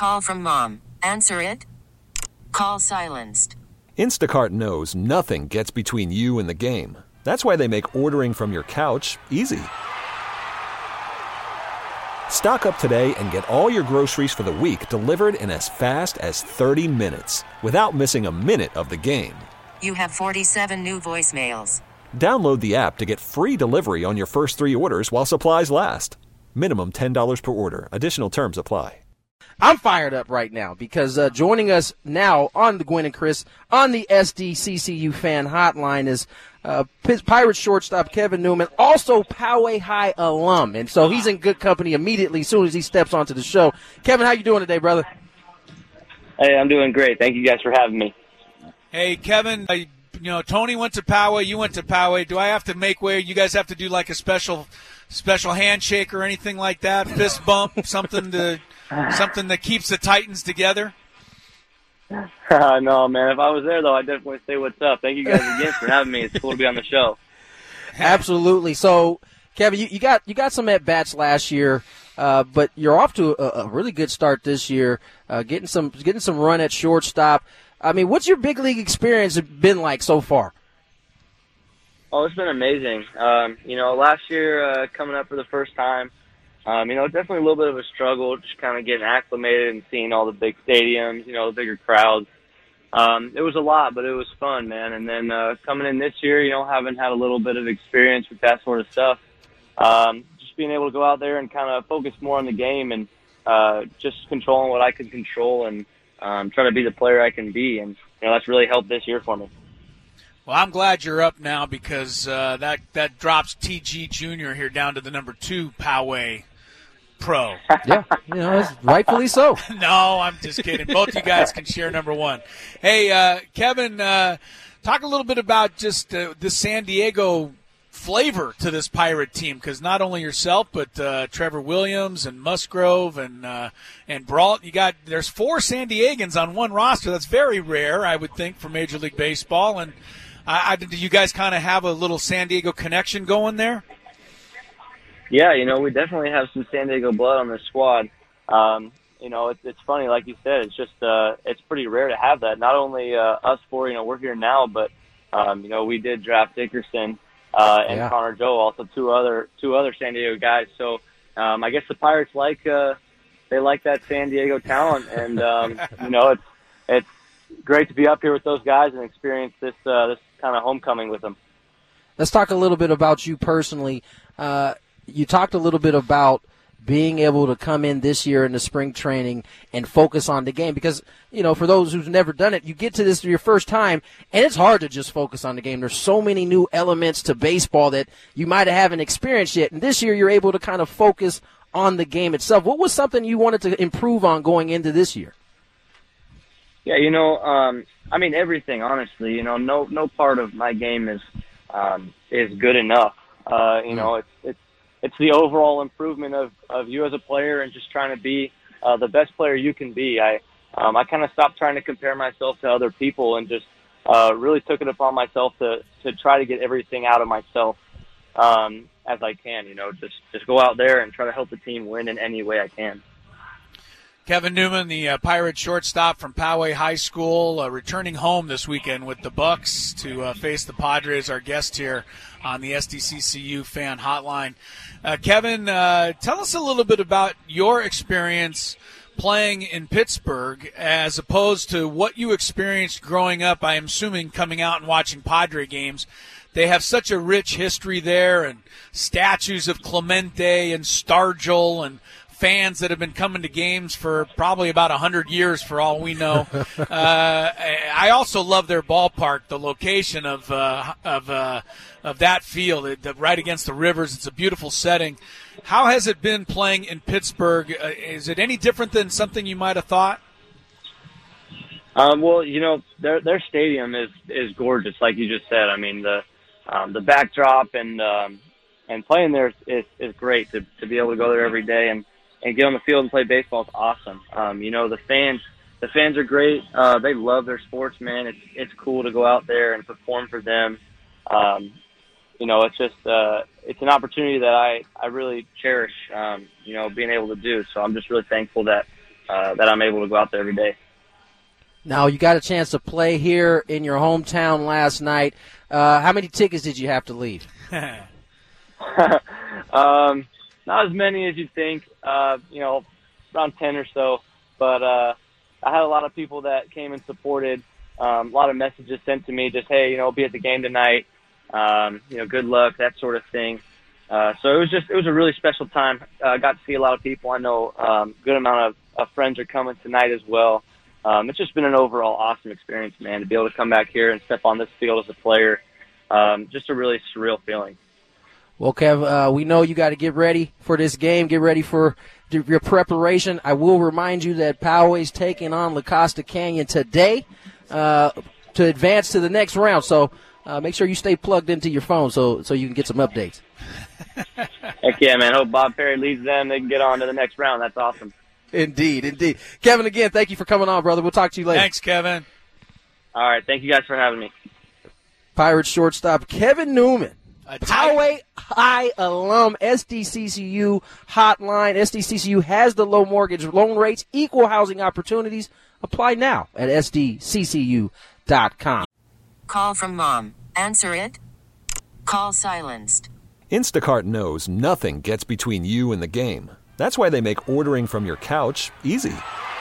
Call from mom. Answer it. Call silenced. Instacart knows nothing gets between you and the game. That's why they make ordering from your couch easy. Stock up today and get all your groceries for the week delivered in as fast as 30 minutes without missing a minute of the game. You have 47 new voicemails. Download the app to get free delivery on your first 3 orders while supplies last. Minimum $10 per order. Additional terms apply. I'm fired up right now because joining us now on the Gwynn and Chris on the SDCCU fan hotline is Pirates shortstop Kevin Newman, also Poway High alum, and so he's in good company immediately as soon as he steps onto the show. Kevin, how you doing today, brother? Hey, I'm doing great. Thank you guys for having me. Hey, Kevin, Tony went to Poway, you went to Poway. Do I have to make way? You guys have to do like a special handshake or anything like that? Fist bump, something that keeps the Titans together? No, man. If I was there, though, I'd definitely say what's up. Thank you guys again for having me. It's cool to be on the show. Absolutely. So, Kevin, you got some at-bats last year, but you're off to a really good start this year, getting some run at shortstop. I mean, what's your big league experience been like so far? Oh, it's been amazing. Last year, coming up for the first time, definitely a little bit of a struggle, just kind of getting acclimated and seeing all the big stadiums, the bigger crowds. It was a lot, but it was fun, man. And then coming in this year, having had a little bit of experience with that sort of stuff, just being able to go out there and kind of focus more on the game and just controlling what I can control and try to be the player I can be. And, that's really helped this year for me. Well, I'm glad you're up now because that drops TG Jr. here down to the number 2 Poway Pro. Yeah, rightfully so. No, I'm just kidding. Both you guys can share number 1. Hey, Kevin, talk a little bit about just the San Diego flavor to this Pirate team, because not only yourself but Trevor Williams and Musgrove and Brault. There's 4 San Diegans on one roster. That's very rare, I would think, for Major League Baseball. And do you guys kind of have a little San Diego connection going there? Yeah, we definitely have some San Diego blood on this squad. It's funny, like you said, it's just it's pretty rare to have that. Not only us 4, we're here now, but we did draft Dickerson and Connor Joe, also two other San Diego guys. So I guess the Pirates they like that San Diego talent, and it's great to be up here with those guys and experience this kind of homecoming with them. Let's talk a little bit about you personally. You talked a little bit about being able to come in this year in the spring training and focus on the game because, for those who've never done it, you get to this your first time, and it's hard to just focus on the game. There's so many new elements to baseball that you might haven't experienced yet, and this year you're able to kind of focus on the game itself. What was something you wanted to improve on going into this year? Yeah, everything, honestly. No part of my game is good enough. It's the overall improvement of you as a player and just trying to be the best player you can be. I kind of stopped trying to compare myself to other people and just really took it upon myself to try to get everything out of myself as I can. Just go out there and try to help the team win in any way I can. Kevin Newman, the Pirate shortstop from Poway High School, returning home this weekend with the Bucks to face the Padres, our guest here on the SDCCU fan hotline. Kevin, tell us a little bit about your experience playing in Pittsburgh as opposed to what you experienced growing up, I'm assuming coming out and watching Padre games. They have such a rich history there and statues of Clemente and Stargell and fans that have been coming to games for probably about 100 years for all we know. I also love their ballpark, the location of that field, right against the rivers. It's a beautiful setting. How has it been playing in Pittsburgh? Is it any different than something you might have thought? Well, their stadium is gorgeous, like you just said. I mean, the backdrop and playing there is great to be able to go there every day and get on the field and play baseball is awesome. The fans are great. They love their sports, man. It's cool to go out there and perform for them. It's just it's an opportunity that I really cherish. Being able to do. So I'm just really thankful that that I'm able to go out there every day. Now, you got a chance to play here in your hometown last night. How many tickets did you have to leave? Not as many as you'd think, around 10 or so. But I had a lot of people that came and supported. A lot of messages sent to me, just, hey, be at the game tonight. Good luck, that sort of thing. So it was a really special time. I got to see a lot of people. I know good amount of friends are coming tonight as well. It's just been an overall awesome experience, man, to be able to come back here and step on this field as a player. Just a really surreal feeling. Well, Kev, we know you got to get ready for this game, get ready for your preparation. I will remind you that Poway's taking on La Costa Canyon today to advance to the next round. So make sure you stay plugged into your phone so you can get some updates. Heck yeah, man. Hope Bob Perry leads them. They can get on to the next round. That's awesome. Indeed. Kevin, again, thank you for coming on, brother. We'll talk to you later. Thanks, Kevin. All right. Thank you guys for having me. Pirates shortstop Kevin Newman. Poway High alum, SDCCU hotline. SDCCU has the low mortgage loan rates, equal housing opportunities. Apply now at sdccu.com. Call from mom. Answer it. Call silenced. Instacart knows nothing gets between you and the game. That's why they make ordering from your couch easy.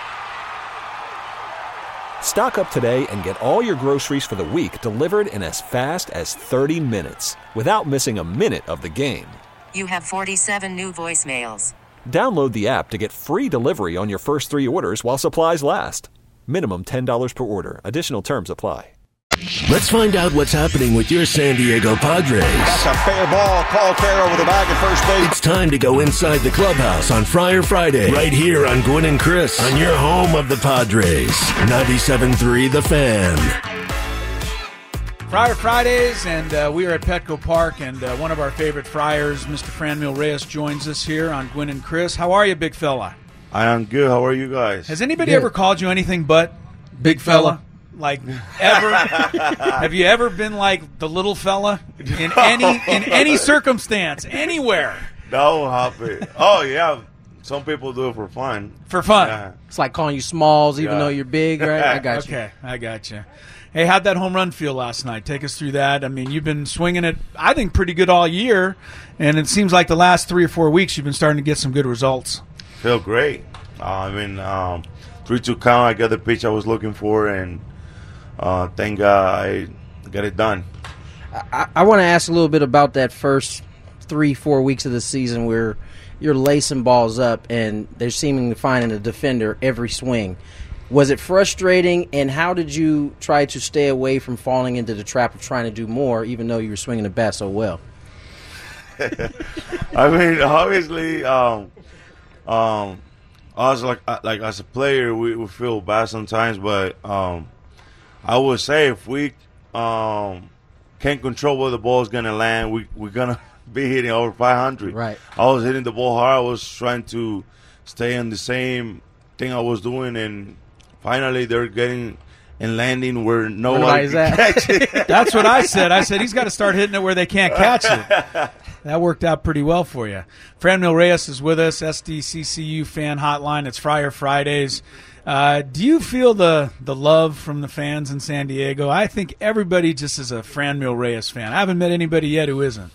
Stock up today and get all your groceries for the week delivered in as fast as 30 minutes without missing a minute of the game. You have 47 new voicemails. Download the app to get free delivery on your first 3 orders while supplies last. Minimum $10 per order. Additional terms apply. Let's find out what's happening with your San Diego Padres. That's a fair ball. Paul Carroll with the bag at first base. It's time to go inside the clubhouse on Friar Friday, right here on Gwynn and Chris, on your home of the Padres. 97.3 The Fan. Friar Fridays, and we are at Petco Park, and one of our favorite Friars, Mr. Franmil Reyes, joins us here on Gwynn and Chris. How are you, big fella? I am good. How are you guys? Has anybody ever called you anything but big fella? Like, ever? Have you ever been like the little fella in any circumstance, anywhere? That will happen. Oh, yeah. Some people do it for fun. For fun. Yeah. It's like calling you Smalls even though you're big, right? I got you. Okay, I got you. Hey, how'd that home run feel last night? Take us through that. I mean, you've been swinging it, I think, pretty good all year, and it seems like the last 3 or 4 weeks you've been starting to get some good results. Feel great. 3-2 count, I got the pitch I was looking for, and thank God I got it done. I want to ask a little bit about that first 3-4 weeks of the season where you're lacing balls up and they're seemingly finding a defender every swing. Was it frustrating, and how did you try to stay away from falling into the trap of trying to do more even though you were swinging the bat so well? I mean, obviously, us like as a player, we feel bad sometimes, but I would say if we can't control where the ball is going to land, we're going to be hitting over 500. Right. I was hitting the ball hard. I was trying to stay on the same thing I was doing, and finally they're getting and landing where nobody can catch it. That's what I said. I said he's got to start hitting it where they can't catch it. That worked out pretty well for you. Franmil Reyes is with us, SDCCU fan hotline. It's Friar Fridays. Do you feel the love from the fans in San Diego? I think everybody just is a Franmil Reyes fan. I haven't met anybody yet who isn't.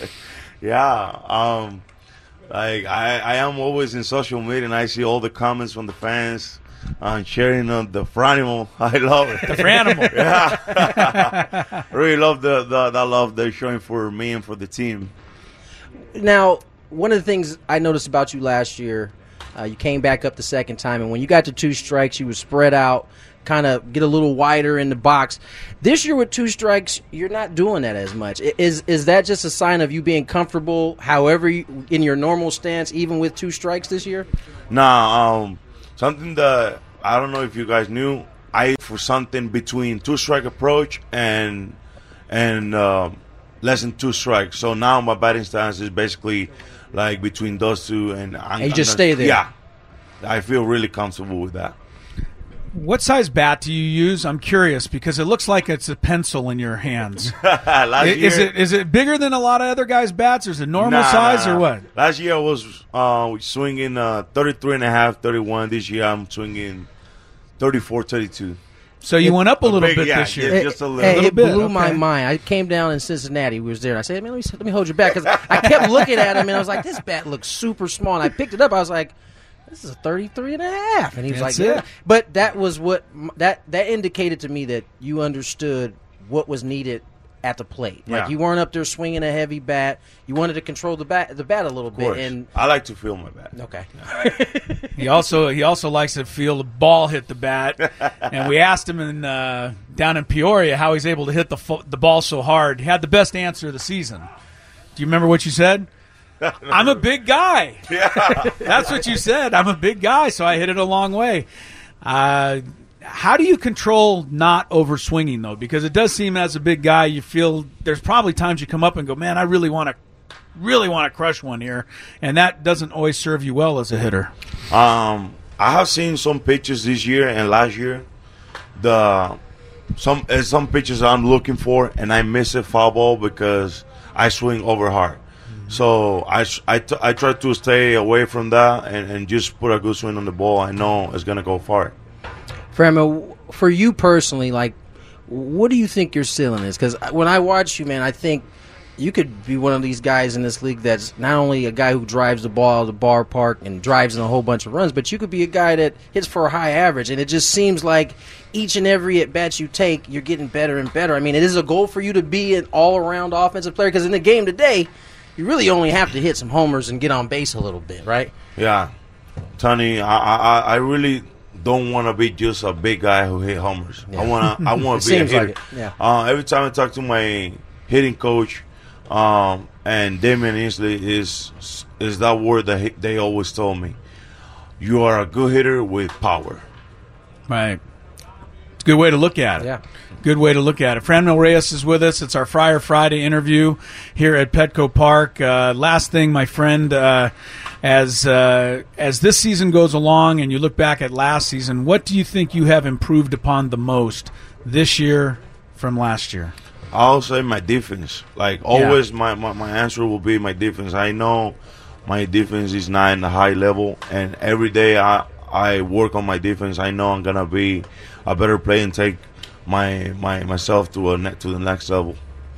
Yeah. I am always in social media, and I see all the comments from the fans sharing on the Franimal. I love it. The Franimal. Yeah. I really love the love they're showing for me and for the team. Now, one of the things I noticed about you last year, you came back up the second time, and when you got to 2 strikes, you would spread out, kind of get a little wider in the box. This year with 2 strikes, you're not doing that as much. Is that just a sign of you being comfortable, however, in your normal stance, even with 2 strikes this year? Nah, something that I don't know if you guys knew, I for something between 2-strike approach and less than 2 strikes. So now my batting stance is basically like between those two, and you just stay there. Yeah, I feel really comfortable with that. What size bat do you use? I'm curious because it looks like it's a pencil in your hands. Is it bigger than a lot of other guys' bats, or is it normal size, or what? Last year I was swinging 33 and a half, 31. This year I'm swinging 34, 32. So you went up a little bit this year. Yeah, just a little It bit. blew my mind. I came down in Cincinnati. We was there. And I said, man, let me hold your bat. Because I kept looking at him, and I was like, this bat looks super small. And I picked it up. I was like, this is a 33 and a half. And he was That's like, it. yeah. But that was what that indicated to me that you understood what was needed at the plate. Like, you weren't up there swinging a heavy bat. You wanted to control the bat a little bit. And I like to feel my bat. Okay. He also likes to feel the ball hit the bat. And we asked him down in Peoria how he's able to hit the ball so hard. He had the best answer of the season. Do you remember what you said? I'm a big guy. Yeah. That's what you said. I'm a big guy, so I hit it a long way. How do you control not overswinging, though? Because it does seem as a big guy, you feel there's probably times you come up and go, man, I really want to crush one here, and that doesn't always serve you well as a hitter. I have seen some pitches this year and last year. Some pitches I'm looking for, and I miss a foul ball because I swing over hard. So I try to stay away from that and just put a good swing on the ball. I know it's going to go far. Franmil, for you personally, like, what do you think your ceiling is? Because when I watch you, man, I think you could be one of these guys in this league that's not only a guy who drives the ball out of the ballpark and drives in a whole bunch of runs, but you could be a guy that hits for a high average. And it just seems like each and every at-bat you take, you're getting better and better. I mean, it is a goal for you to be an all-around offensive player because in the game today, you really only have to hit some homers and get on base a little bit, right? Yeah. Tony, I really don't want to be just a big guy who hit homers. Yeah. I want to be a hitter. Like it. Yeah. Every time I talk to my hitting coach, and Damian Inslee is that word that they always told me. You are a good hitter with power. Right. It's a good way to look at it. Yeah. Good way to look at it. Franmil Reyes is with us. It's our Friar Friday interview here at Petco Park. Last thing, my friend, as this season goes along and you look back at last season, what do you think you have improved upon the most this year from last year? I'll say my defense. Like always, my answer will be my defense. I know my defense is not in the high level, and every day I work on my defense. I know I'm gonna be a better player and take myself to the next level.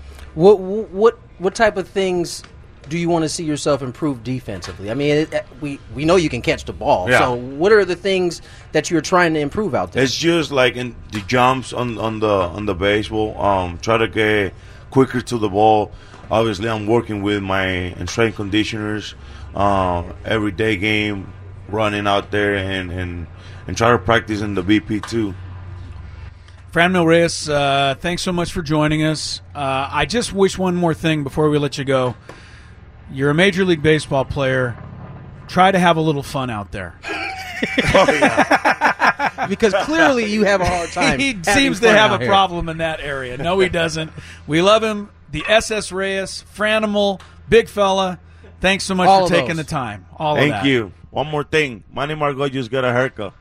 What type of things do you want to see yourself improve defensively? I mean, we know you can catch the ball. Yeah. So what are the things that you're trying to improve out there? It's just like in the jumps on the baseball. Try to get quicker to the ball. Obviously, I'm working with my strength conditioners everyday game, running out there and try to practice in the BP too. Franmil Reyes, thanks so much for joining us. I just wish one more thing before we let you go. You're a Major League Baseball player. Try to have a little fun out there. Oh, yeah. Because clearly you have a hard time. He seems to have a problem in that area. No, he doesn't. We love him. The SS Reyes, Franmil, big fella. Thanks so much for taking the time. Thank you. One more thing. Manny Margot just got a haircut.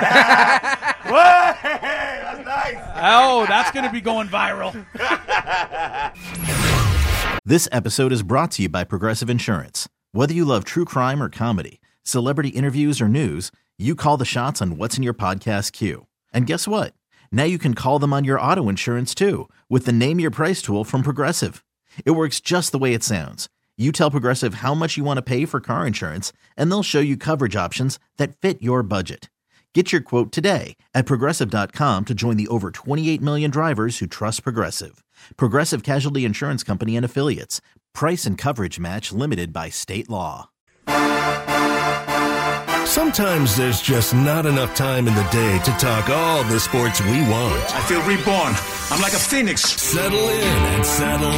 What? That's nice. Oh, that's going to be going viral. This episode is brought to you by Progressive Insurance. Whether you love true crime or comedy, celebrity interviews or news, you call the shots on what's in your podcast queue. And guess what? Now you can call them on your auto insurance too with the Name Your Price tool from Progressive. It works just the way it sounds. You tell Progressive how much you want to pay for car insurance, and they'll show you coverage options that fit your budget. Get your quote today at Progressive.com to join the over 28 million drivers who trust Progressive. Progressive Casualty Insurance Company and Affiliates. Price and coverage match limited by state law. Sometimes there's just not enough time in the day to talk all the sports we want. I feel reborn. I'm like a phoenix. Settle in and saddle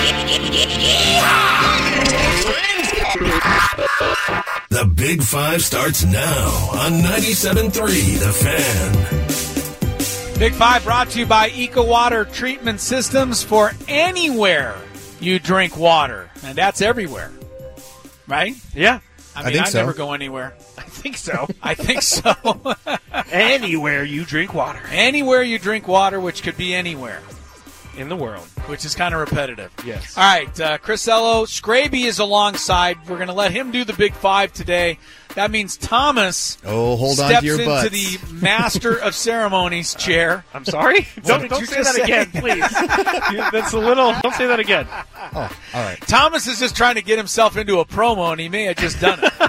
up. The Big Five starts now on 97.3 The Fan. Big Five brought to you by Eco Water Treatment Systems for anywhere you drink water. And that's everywhere. Right? Yeah. I mean, I never go anywhere. I think so. I think so. Anywhere you drink water. Anywhere you drink water, which could be anywhere in the world, which is kind of repetitive. Yes. All right, Chris Ello, Scraby is alongside. We're going to let him do the Big Five today. That means Thomas hold on steps to your into butts. the Master of Ceremonies chair. I'm sorry? Don't say that again, please. That's a little. Don't say that again. Oh, all right. Thomas is just trying to get himself into a promo, and he may have just done it.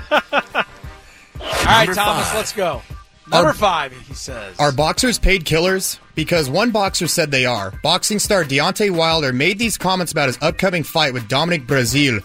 All right, Thomas, let's go. Number 5, he says. Are boxers paid killers? Because one boxer said they are. Boxing star Deontay Wilder made these comments about his upcoming fight with Dominic Breazeale.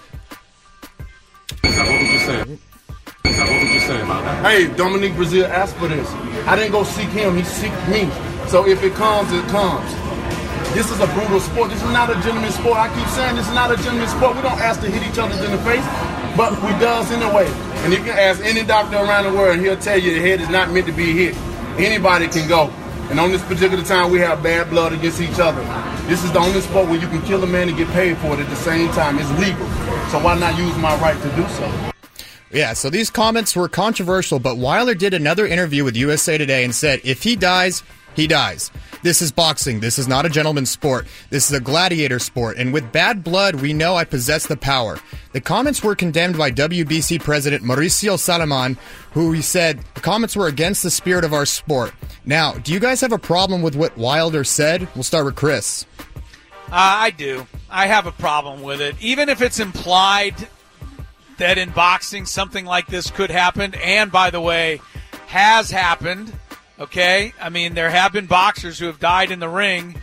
What would you say? What would you say about that? Hey, Dominic Breazeale asked for this. I didn't go seek him. He seeked me. So if it comes, it comes. This is a brutal sport. This is not a gentleman's sport. I keep saying this is not a gentleman's sport. We don't ask to hit each other in the face, but we does anyway. And you can ask any doctor around the world, he'll tell you the head is not meant to be hit. Anybody can go. And on this particular time, we have bad blood against each other. This is the only sport where you can kill a man and get paid for it at the same time. It's legal. So why not use my right to do so? Yeah, so these comments were controversial, but Wilder did another interview with USA Today and said, if he dies, he dies. This is boxing. This is not a gentleman's sport. This is a gladiator sport. And with bad blood, we know I possess the power. The comments were condemned by WBC President Mauricio Salaman, who he said the comments were against the spirit of our sport. Now, do you guys have a problem with what Wilder said? We'll start with Chris. I do. I have a problem with it. Even if it's implied that in boxing something like this could happen, and by the way, has happened. Okay, I mean, there have been boxers who have died in the ring,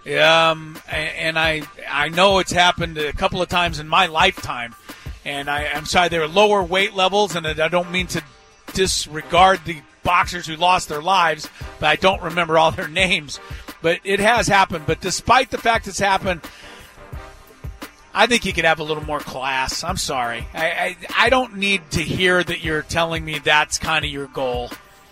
and I know it's happened a couple of times in my lifetime. And I'm sorry, there are lower weight levels, and I don't mean to disregard the boxers who lost their lives, but I don't remember all their names. But it has happened. But despite the fact it's happened, I think you could have a little more class. I'm sorry. I don't need to hear that you're telling me that's kind of your goal.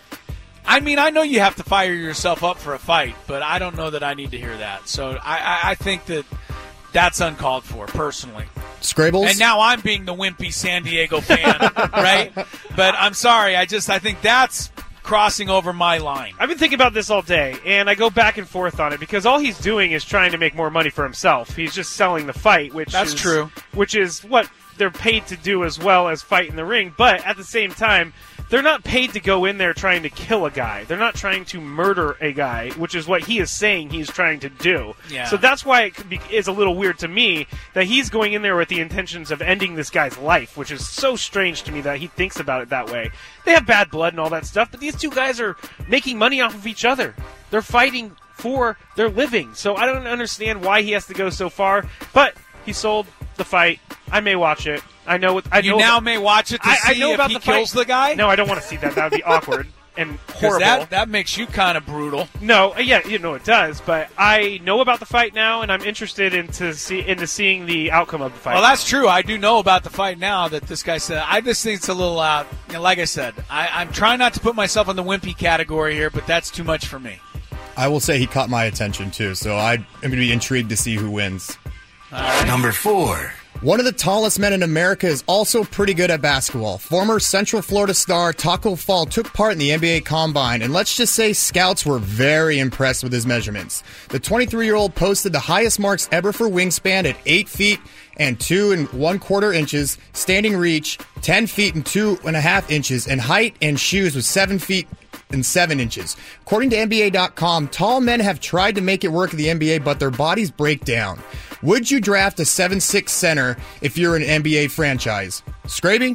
I mean, I know you have to fire yourself up for a fight, but I don't know that I need to hear that. So I think that that's uncalled for, personally. Scrabbles? And now I'm being the wimpy San Diego fan, right? But I'm sorry. I think that's crossing over my line. I've been thinking about this all day, and I go back and forth on it because all he's doing is trying to make more money for himself. He's just selling the fight, which is true. Which is what they're paid to do as well as fight in the ring. But at the same time, they're not paid to go in there trying to kill a guy. They're not trying to murder a guy, which is what he is saying he's trying to do. Yeah. So that's why it's a little weird to me that he's going in there with the intentions of ending this guy's life, which is so strange to me that he thinks about it that way. They have bad blood and all that stuff, but these two guys are making money off of each other. They're fighting for their living. So I don't understand why he has to go so far, but he sold the fight. I may watch it. You may watch it to see if he kills the guy? No, I don't want to see that. That would be awkward and horrible. That makes you kind of brutal. No, yeah, it does. But I know about the fight now, and I'm interested into seeing the outcome of the fight. Well, that's true. I do know about the fight now that this guy said. I just think it's a little out. Like I said, I'm trying not to put myself in the wimpy category here, but that's too much for me. I will say he caught my attention, too, so I'm going to be intrigued to see who wins. Right. Number 4. One of the tallest men in America is also pretty good at basketball. Former Central Florida star Taco Fall took part in the NBA Combine, and let's just say scouts were very impressed with his measurements. The 23-year-old posted the highest marks ever for wingspan at 8 feet and 2 1/4 inches, standing reach 10 feet and 2.5 inches, and height and shoes was 7 feet and 7 inches. According to NBA.com, tall men have tried to make it work in the NBA, but their bodies break down. Would you draft a 7'6" center if you're an NBA franchise? Scraby?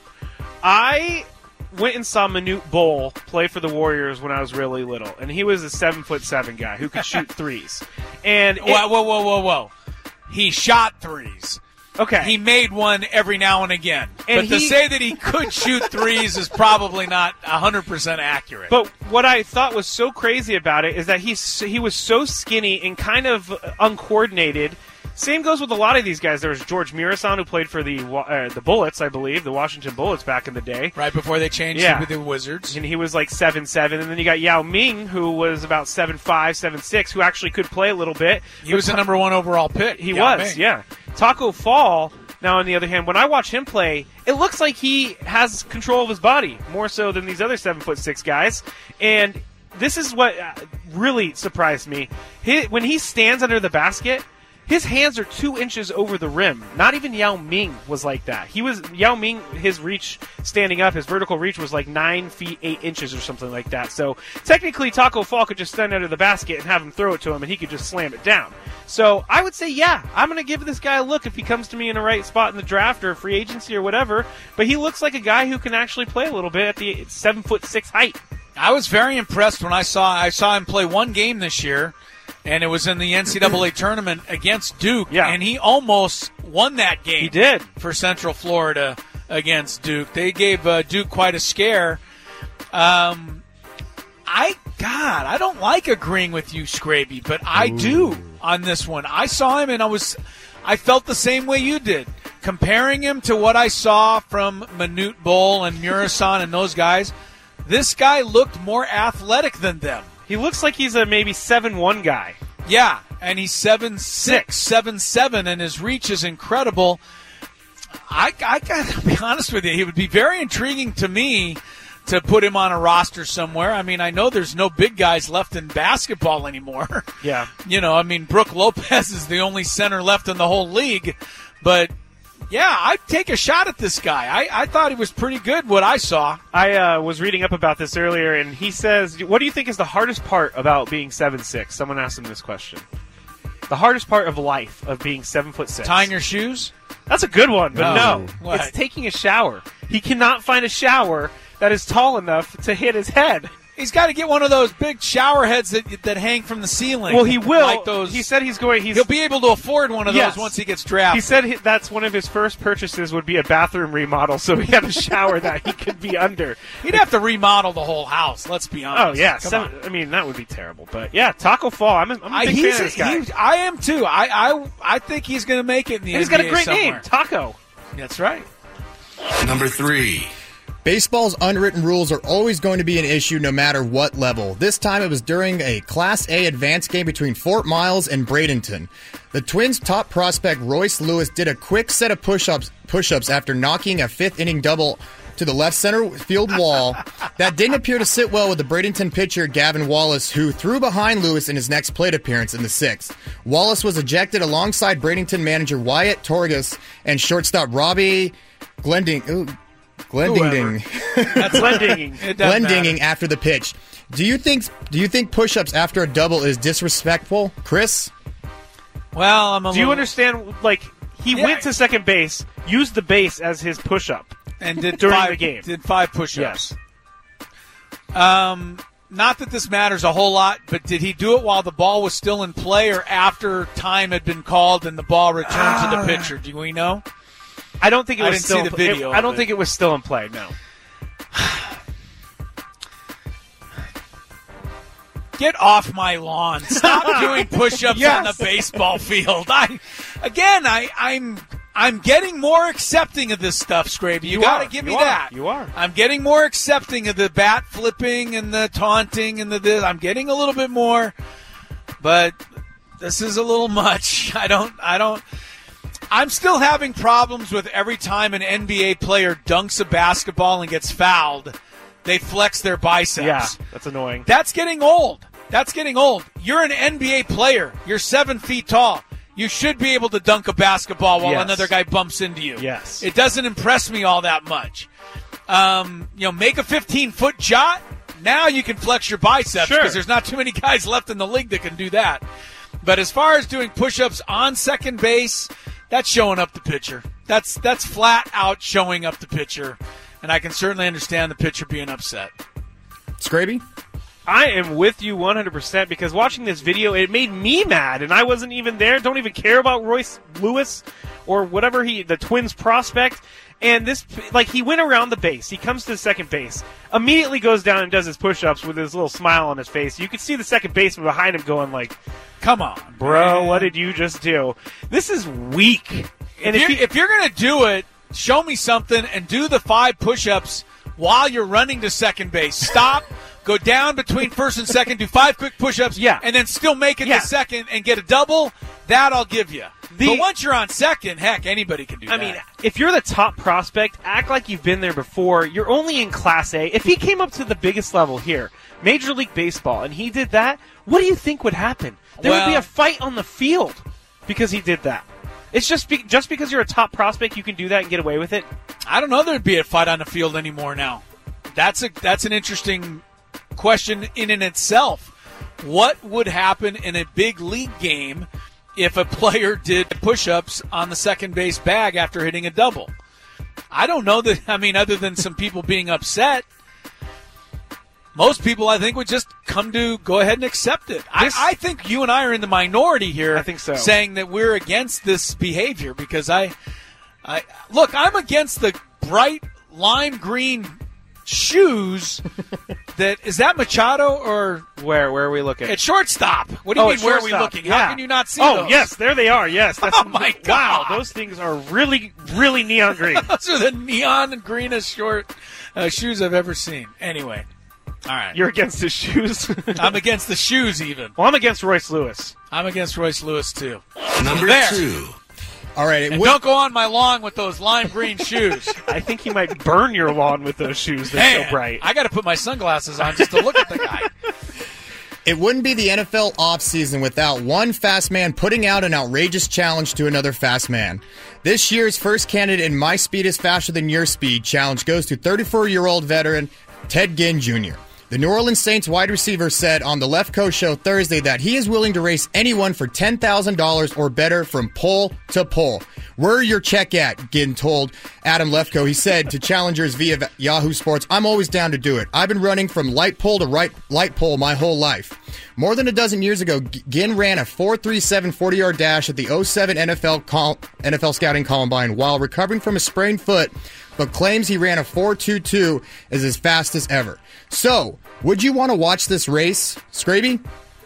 I went and saw Manute Bol play for the Warriors when I was really little, and he was a 7'7" guy who could shoot threes. And whoa. He shot threes. Okay. He made one every now and again. But to say that he could shoot threes is probably not 100% accurate. But what I thought was so crazy about it is that he was so skinny and kind of uncoordinated. Same goes with a lot of these guys. There was George Mirasan, who played for the Bullets, I believe, the Washington Bullets back in the day. Right before they changed with the Wizards. And he was like 7'7", and then you got Yao Ming, who was about 7'5", 7'6", who actually could play a little bit. He was the number 1 overall pick. He was, yeah. Taco Fall Now, on the other hand, when I watch him play, it looks like he has control of his body more so than these other 7'6" guys. And this is what really surprised me. When he stands under the basket, his hands are 2 inches over the rim. Not even Yao Ming was like that. Yao Ming, his reach standing up, his vertical reach was like 9 feet 8 inches or something like that. So technically, Taco Fall could just stand under the basket and have him throw it to him, and he could just slam it down. So I would say, yeah, I'm going to give this guy a look if he comes to me in the right spot in the draft or free agency or whatever. But he looks like a guy who can actually play a little bit at the 7'6" height. I was very impressed when I saw him play one game this year. And it was in the NCAA tournament against Duke, and he almost won that game. He did. For Central Florida against Duke. They gave Duke quite a scare. I don't like agreeing with you, Scraby, but I do on this one. I saw him, and I felt the same way you did. Comparing him to what I saw from Manute Bol and Murasan and those guys, this guy looked more athletic than them. He looks like he's a maybe 7'1" guy. Yeah, and he's 7'6", 7'7", and his reach is incredible. I got to be honest with you. He would be very intriguing to me to put him on a roster somewhere. I mean, I know there's no big guys left in basketball anymore. Yeah. Brooke Lopez is the only center left in the whole league. But, yeah, I'd take a shot at this guy. I thought he was pretty good, what I saw. I was reading up about this earlier, and he says, what do you think is the hardest part about being 7'6"? Someone asked him this question. The hardest part of life of being 7'6". Tying your shoes? That's a good one, but no. What? It's taking a shower. He cannot find a shower that is tall enough to hit his head. He's got to get one of those big shower heads that hang from the ceiling. Well, he will. Like those. He said he'll be able to afford one of those once he gets drafted. He said that's one of his first purchases would be a bathroom remodel, so he had a shower that he could be under. He'd have to remodel the whole house, let's be honest. Oh, yeah. I mean, that would be terrible. But, yeah, Taco Fall, I'm a big fan of this guy. I am, too. I think he's going to make it in the NBA he's got a great somewhere. name, Taco. That's right. Number 3. Baseball's unwritten rules are always going to be an issue no matter what level. This time it was during a Class A advanced game between Fort Miles and Bradenton. The Twins' top prospect Royce Lewis did a quick set of push-ups after knocking a 5th-inning double to the left center field wall. That didn't appear to sit well with the Bradenton pitcher Gavin Wallace, who threw behind Lewis in his next plate appearance in the 6th. Wallace was ejected alongside Bradenton manager Wyatt Torgas and shortstop Robbie Glendinning. That's Glendinging after the pitch. Do you think push-ups after a double is disrespectful, Chris? Well, Do you understand? Like, he went to second base, used the base as his push-up, and did during the game. Did 5 push-ups. Yes. Not that this matters a whole lot, but did he do it while the ball was still in play or after time had been called and the ball returned to the pitcher? Do we know? I don't think it was didn't still see the video. I don't think it was still in play, no. Get off my lawn. Stop doing push-ups on the baseball field. I'm getting more accepting of this stuff, Scraby. You got to give me that. You are. I'm getting more accepting of the bat flipping and the taunting and the I'm getting a little bit more, but this is a little much. I'm still having problems with every time an NBA player dunks a basketball and gets fouled, they flex their biceps. Yeah, that's annoying. That's getting old. You're an NBA player. You're 7 feet tall. You should be able to dunk a basketball while another guy bumps into you. Yes. It doesn't impress me all that much. Make a 15-foot shot. Now you can flex your biceps because there's not too many guys left in the league that can do that. But as far as doing push-ups on second base, that's showing up the pitcher. That's flat out showing up the pitcher. And I can certainly understand the pitcher being upset. Scraby? I am with you 100% because watching this video, it made me mad, and I wasn't even there. Don't even care about Royce Lewis or whatever the Twins prospect. And this, he went around the base. He comes to the second base, immediately goes down and does his push-ups with his little smile on his face. You could see the second baseman behind him going come on, bro, what did you just do? This is weak. And if you're going to do it, show me something and do the 5 push-ups while you're running to second base. Stop. Go down between first and second, do 5 quick push-ups, and then still make it to second and get a double. That I'll give you. But once you're on second, heck, anybody can do that. I mean, if you're the top prospect, act like you've been there before. You're only in Class A. If he came up to the biggest level here, Major League Baseball, and he did that, what do you think would happen? There would be a fight on the field because he did that. It's just because you're a top prospect, you can do that and get away with it? I don't know there'd be a fight on the field anymore now. That's an interesting question in and itself. What would happen in a big league game if a player did push-ups on the second base bag after hitting a double? I don't know that, other than some people being upset, most people, I think, would just go ahead and accept it. I think you and I are in the minority here. I think so. Saying that we're against this behavior because I'm against the bright lime green shoes. Is that Machado or where are we looking? At shortstop. What do you mean? Where are we looking? Yeah. How can you not see those? Oh, yes, there they are. Yes. That's, oh my God! Wow, those things are really, really neon green. Those are the neon and greenest shoes I've ever seen. Anyway, all right. You're against his shoes. I'm against the shoes even. Well, I'm against Royce Lewis. I'm against Royce Lewis too. Number 2. All right. Don't go on my lawn with those lime green shoes. I think he might burn your lawn with those shoes. They're so bright. I got to put my sunglasses on just to look at the guy. It wouldn't be the NFL offseason without one fast man putting out an outrageous challenge to another fast man. This year's first candidate in My Speed is Faster Than Your Speed challenge goes to 34-year-old veteran Ted Ginn Jr. The New Orleans Saints wide receiver said on the Lefkoe Show Thursday that he is willing to race anyone for $10,000 or better from pole to pole. Where your check at? Ginn told Adam Lefkoe. He said to challengers via Yahoo Sports, I'm always down to do it. I've been running from light pole to light pole my whole life. More than a dozen years ago, Ginn ran a 4.37 40-yard dash at the 07 NFL Scouting Combine while recovering from a sprained foot, but claims he ran a 4.22 as his fastest ever. So, would you want to watch this race, Scraby?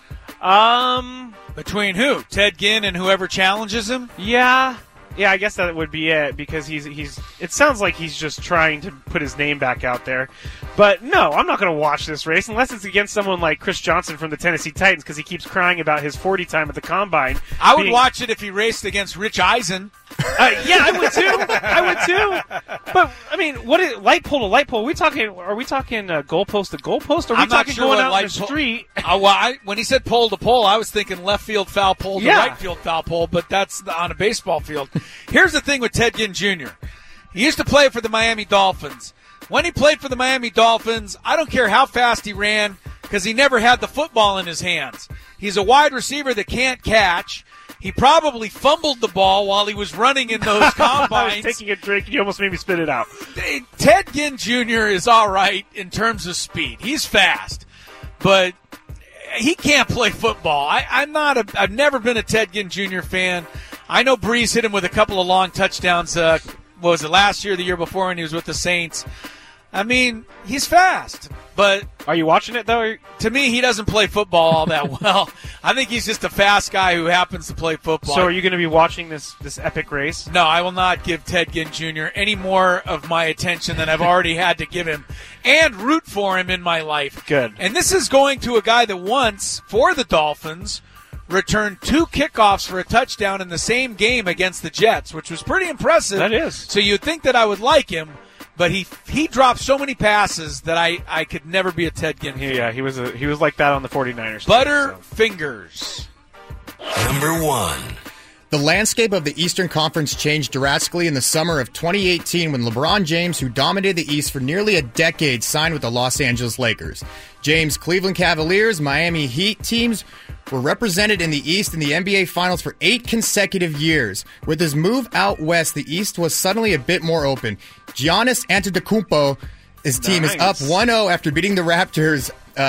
Between who? Ted Ginn and whoever challenges him? Yeah, I guess that would be it because he's. It sounds like he's just trying to put his name back out there. But no, I'm not going to watch this race unless it's against someone like Chris Johnson from the Tennessee Titans because he keeps crying about his 40 time at the Combine. I would watch it if he raced against Rich Eisen. Yeah, I would too. But I mean, what is light pole to light pole? Are we talking goalpost to goalpost? Or are we talking going out in the street? When he said pole to pole, I was thinking left field foul pole to right field foul pole, but that's on a baseball field. Here's the thing with Ted Ginn Jr. He used to play for the Miami Dolphins. When he played for the Miami Dolphins, I don't care how fast he ran because he never had the football in his hands. He's a wide receiver that can't catch. He probably fumbled the ball while he was running in those combines. I was taking a drink, and you almost made me spit it out. Ted Ginn Jr. is all right in terms of speed. He's fast, but he can't play football. I've never been a Ted Ginn Jr. fan. I know Breeze hit him with a couple of long touchdowns. What was it, last year, the year before, when he was with the Saints? I mean, he's fast, but... Are you watching it, though? To me, he doesn't play football all that well. I think he's just a fast guy who happens to play football. So are you going to be watching this epic race? No, I will not give Ted Ginn Jr. any more of my attention than I've already had to give him and root for him in my life. Good. And this is going to a guy that once, for the Dolphins, returned 2 kickoffs for a touchdown in the same game against the Jets, which was pretty impressive. That is. So you'd think that I would like him. But he dropped so many passes that I could never be a Ted Ginn fan. Yeah, he was like that on the 49ers. Butterfingers. Number 1. The landscape of the Eastern Conference changed drastically in the summer of 2018 when LeBron James, who dominated the East for nearly a decade, signed with the Los Angeles Lakers. James' Cleveland Cavaliers, Miami Heat teams were represented in the East in the NBA Finals for 8 consecutive years. With his move out west, the East was suddenly a bit more open. Giannis Antetokounmpo, his team is up 1-0 after beating the Raptors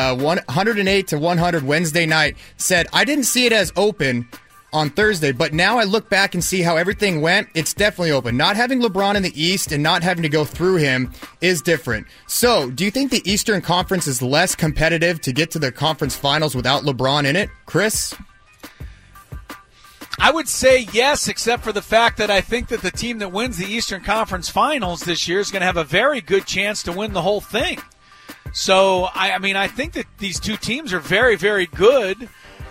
108-100 Wednesday night, said, I didn't see it as open on Thursday, but now I look back and see how everything went. It's definitely open. Not having LeBron in the East and not having to go through him is different. So, do you think the Eastern Conference is less competitive to get to the conference finals without LeBron in it? Chris? I would say yes, except for the fact that I think that the team that wins the Eastern Conference Finals this year is going to have a very good chance to win the whole thing. So, I think that these two teams are very, very good.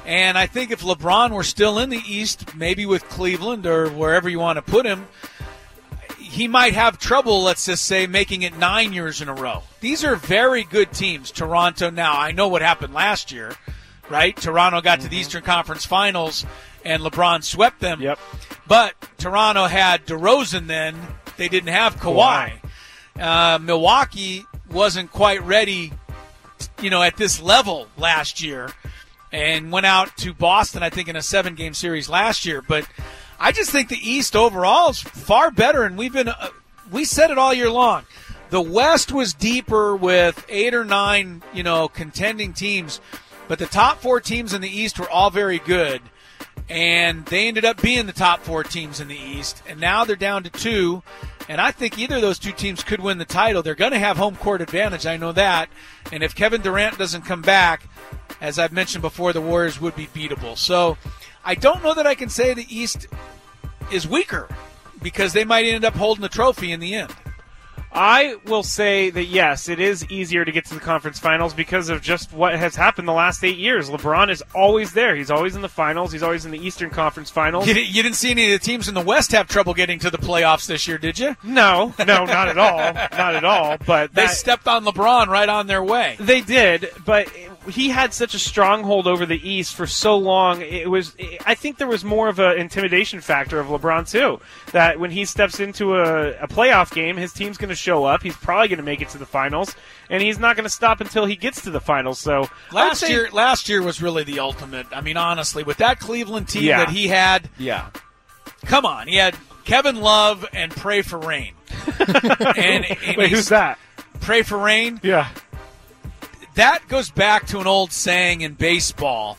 And I think if LeBron were still in the East, maybe with Cleveland or wherever you want to put him, he might have trouble, let's just say, making it 9 years in a row. These are very good teams. Toronto now, I know what happened last year, right? Toronto got to the Eastern Conference Finals, and LeBron swept them. Yep. But Toronto had DeRozan then. They didn't have Kawhi. Milwaukee wasn't quite ready, at this level last year, and went out to Boston, I think, in a 7-game series last year. But I just think the East overall is far better, and we said it all year long. The West was deeper with 8 or 9, contending teams, but the top 4 teams in the East were all very good, and they ended up being the top 4 teams in the East, and now they're down to 2, and I think either of those 2 teams could win the title. They're going to have home court advantage, I know that, and if Kevin Durant doesn't come back, as I've mentioned before, the Warriors would be beatable. So I don't know that I can say the East is weaker because they might end up holding the trophy in the end. I will say that, yes, it is easier to get to the conference finals because of just what has happened the last 8 years. LeBron is always there. He's always in the finals. He's always in the Eastern Conference Finals. You didn't see any of the teams in the West have trouble getting to the playoffs this year, did you? No, not at all. Not at all. But they stepped on LeBron right on their way. They did, but he had such a stronghold over the East for so long. I think there was more of an intimidation factor of LeBron, too, that when he steps into a playoff game, his team's going to show up. He's probably going to make it to the finals, and he's not going to stop until he gets to the finals. So last year was really the ultimate. I mean, honestly, with that Cleveland team that he had, come on, he had Kevin Love and Pray for Rain. and Wait, who's that? Pray for Rain? Yeah. That goes back to an old saying in baseball.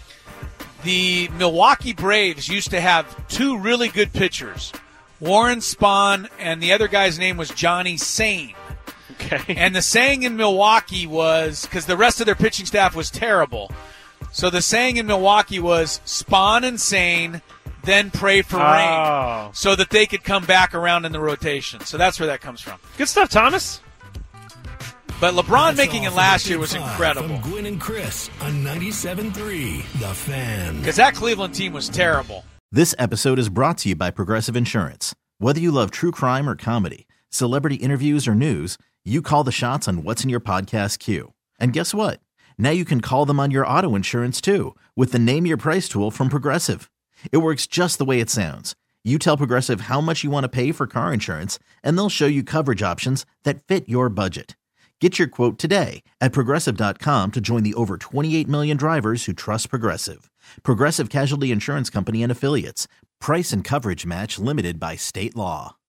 The Milwaukee Braves used to have 2 really good pitchers, Warren Spahn, and the other guy's name was Johnny Sane. Okay. And the saying in Milwaukee was, because the rest of their pitching staff was terrible, so the saying in Milwaukee was Spahn and Sane, then pray for rain, so that they could come back around in the rotation. So that's where that comes from. Good stuff, Thomas. But LeBron making it last year was incredible. From Gwynn and Chris on 97.3 The Fan. Because that Cleveland team was terrible. This episode is brought to you by Progressive Insurance. Whether you love true crime or comedy, celebrity interviews or news, you call the shots on what's in your podcast queue. And guess what? Now you can call them on your auto insurance too with the Name Your Price tool from Progressive. It works just the way it sounds. You tell Progressive how much you want to pay for car insurance, and they'll show you coverage options that fit your budget. Get your quote today at Progressive.com to join the over 28 million drivers who trust Progressive. Progressive Casualty Insurance Company and Affiliates. Price and coverage match limited by state law.